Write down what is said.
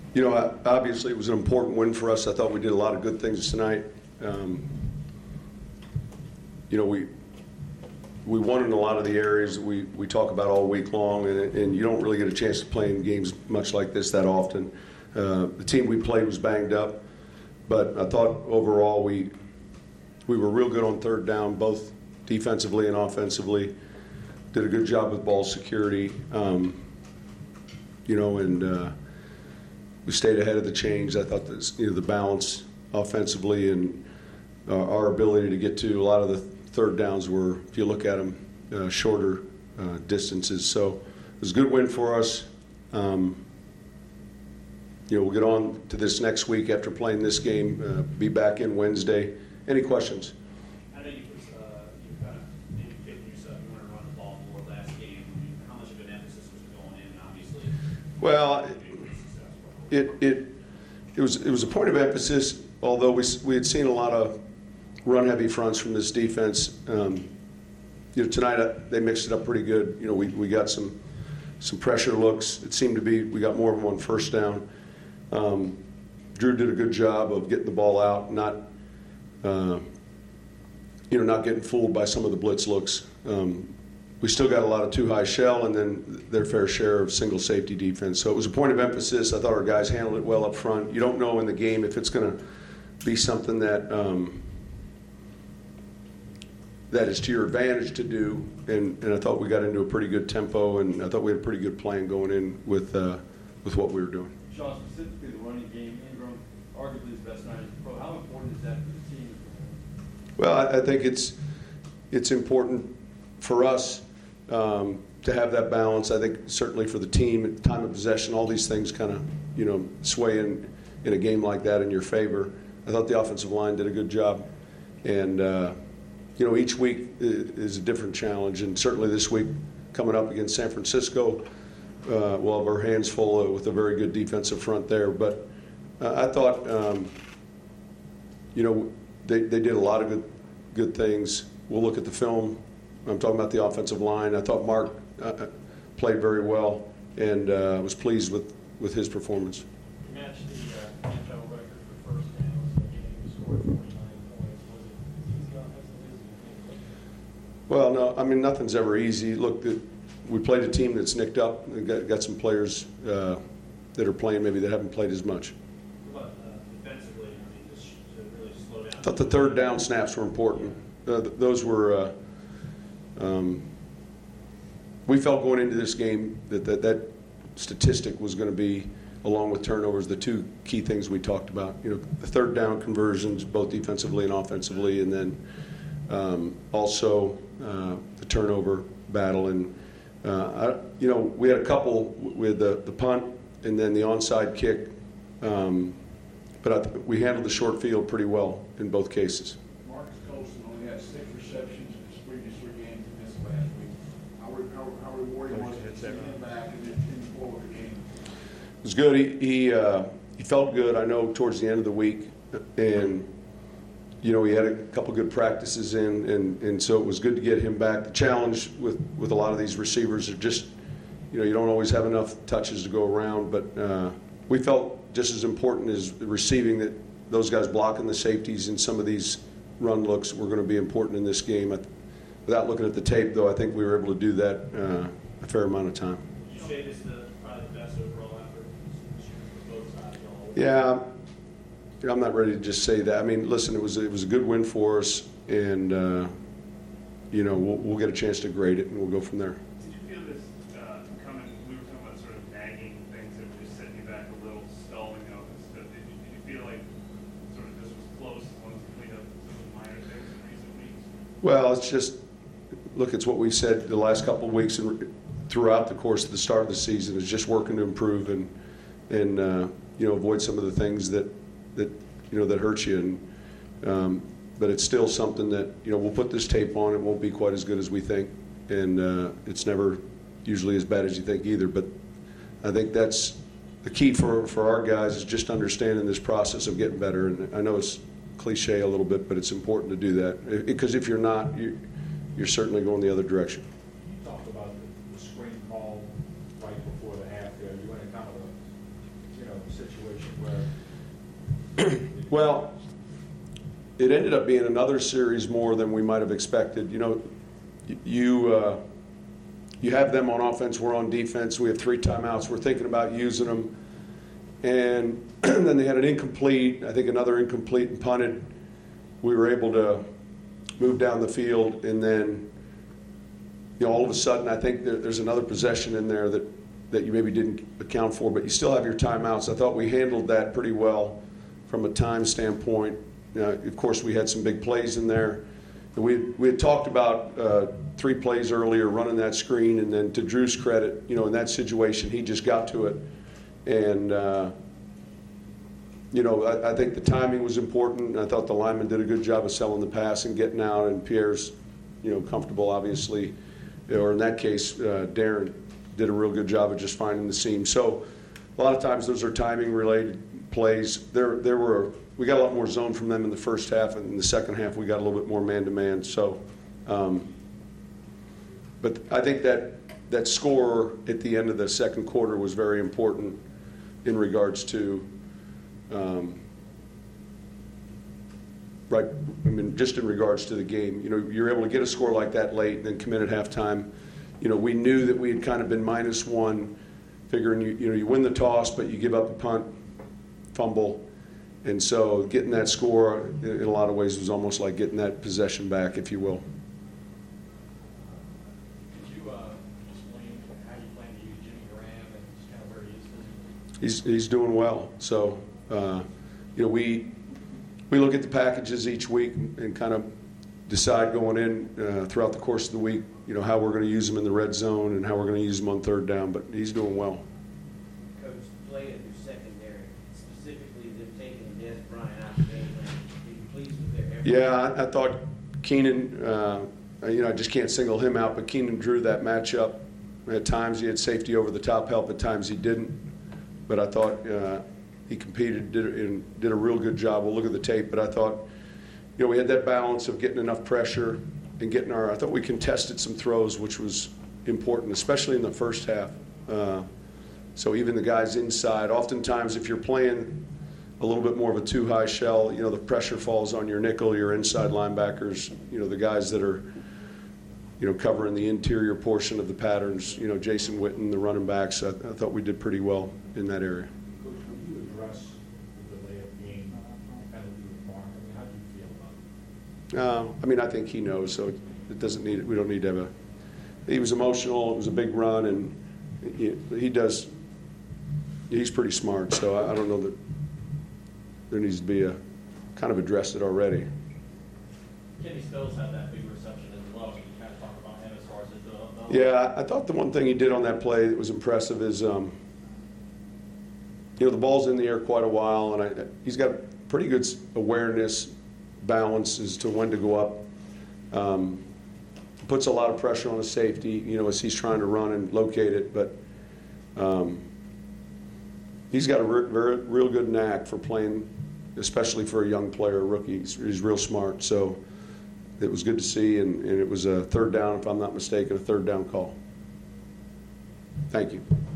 Obviously it was an important win for us. I thought we did a lot of good things tonight. We won in a lot of the areas we talk about all week long, and you don't really get a chance to play in games much like this that often. The team we played was banged up, but I thought overall we were real good on third down, both defensively and offensively. Did a good job with ball security, and we stayed ahead of the chains. I thought that the balance offensively and our ability to get to a lot of the third downs were, if you look at them, shorter distances. So it was a good win for us. We'll get on to this next week after playing this game, be back in Wednesday. Any questions? I know you kind of indicated yourself you want to run the ball more last game. How much of an emphasis was going in, obviously? Well, it was a point of emphasis, although we had seen a lot of run-heavy fronts from this defense. Tonight they mixed it up pretty good. We got some pressure looks. It seemed to be we got more of them on first down. Drew did a good job of getting the ball out, not getting fooled by some of the blitz looks. We still got a lot of too high shell and then their fair share of single safety defense. So it was a point of emphasis. I thought our guys handled it well up front. You don't know in the game if it's going to be something that is to your advantage to do. And I thought we got into a pretty good tempo, and I thought we had a pretty good plan going in with what we were doing. Sean, specifically the running game, Ingram, arguably his best night as a pro. How important is that for the team? Well, I think it's important for us to have that balance. I think certainly for the team, time of possession, all these things kind of sway in a game like that in your favor. I thought the offensive line did a good job, and each week is a different challenge, and certainly this week coming up against San Francisco, we'll have our hands full with a very good defensive front there. But I thought they did a lot of good things. We'll look at the film. I'm talking about the offensive line. I thought Mark played very well, and was pleased with his performance. You matched the NFL record for first downs in the game. You scored 49 points. Was it easy offensively? Well, no. I mean, nothing's ever easy. Look, we played a team that's nicked up. And got some players that are playing maybe that haven't played as much. But defensively, just to really slow down. I thought the third down snaps were important. Those were. We felt going into this game that statistic was going to be, along with turnovers, the two key things we talked about. The third down conversions, both defensively and offensively, and then also the turnover battle. And we had a couple with the punt and then the onside kick, but we handled the short field pretty well in both cases. Marcus Colston only had 6 receptions in his previous 3 games and this last week. How rewarding was it to see him back in the flow of the game? It was good. He felt good, I know, towards the end of the week, and he had a couple good practices in, and so it was good to get him back. The challenge with a lot of these receivers are just, you don't always have enough touches to go around, but we felt just as important as receiving that those guys blocking the safeties and some of these run looks were going to be important in this game. Without looking at the tape, though, I think we were able to do that a fair amount of time. Would you say this is probably the best overall effort for both sides? Yeah, I'm not ready to just say that. I mean, listen, it was a good win for us, and we'll get a chance to grade it, and we'll go from there. Did you feel this coming? We were talking about sort of nagging things that were just setting you back a little, stalling out and stuff. Did you feel like sort of this was close once you cleaned up some of the minor things in recent weeks? Well, it's just, look, it's what we said the last couple of weeks and throughout the course of the start of the season is just working to improve and avoid some of the things that hurt you. But it's still something that, we'll put this tape on. It won't be quite as good as we think, and it's never usually as bad as you think either. But I think that's the key for our guys is just understanding this process of getting better. And I know it's cliche a little bit, but it's important to do that, because if you're not, you're certainly going the other direction. You talked about the screen call right before the half there. You went in kind of a situation where? Well, it ended up being another series more than we might have expected. You have them on offense, we're on defense. We have 3 timeouts. We're thinking about using them. And then they had an incomplete, I think another incomplete and punted. We were able to move down the field, and then all of a sudden I think there's another possession in there that you maybe didn't account for, but you still have your timeouts. I thought we handled that pretty well from a time standpoint. Of course, we had some big plays in there. We had talked about 3 plays earlier, running that screen, and then to Drew's credit, in that situation, he just got to it. And, I think the timing was important. I thought the lineman did a good job of selling the pass and getting out, and Pierre's, comfortable, obviously. Or in that case, Darren did a real good job of just finding the seam. So a lot of times those are timing-related plays. We got a lot more zone from them in the first half, and in the second half we got a little bit more man-to-man. So, but I think that score at the end of the second quarter was very important in regards to, just in regards to the game. You're able to get a score like that late and then come in at halftime. We knew that we had kind of been -1, figuring you win the toss, but you give up a punt, fumble. And so getting that score in a lot of ways was almost like getting that possession back, if you will. Could you explain how you plan to use Jimmy Graham and just kind of where he is physically? He's doing well. So, we look at the packages each week and kind of decide going in throughout the course of the week, how we're going to use him in the red zone and how we're going to use him on third down. But he's doing well. Coach, play at your secondary, specifically them taking Des Bryant out of the game. Are you pleased with their effort? Yeah, I thought Keenan, I just can't single him out, but Keenan drew that matchup. At times he had safety over the top help, at times he didn't. But I thought he competed, did a real good job. We'll look at the tape, but I thought, we had that balance of getting enough pressure and I thought we contested some throws, which was important, especially in the first half. So even the guys inside, oftentimes if you're playing a little bit more of a too-high shell, the pressure falls on your nickel, your inside linebackers, the guys that are, covering the interior portion of the patterns, Jason Witten, the running backs. I thought we did pretty well in that area. Coach, when you address the delay of game penalty remark, how do you feel about it? I think he knows, so it doesn't need. We don't need to have he was emotional. It was a big run, and he does. He's pretty smart, so I don't know that there needs to be a kind of addressed it already. Kenny Stills had that big reception as well. Can you kind of talk about him as far as the Yeah, I thought the one thing he did on that play that was impressive is, the ball's in the air quite a while, and he's got pretty good awareness, balance as to when to go up. Puts a lot of pressure on the safety, as he's trying to run and locate it. But he's got a real good knack for playing, especially for a young player, a rookie. He's real smart. So it was good to see, and it was a third down, if I'm not mistaken, a third down call. Thank you.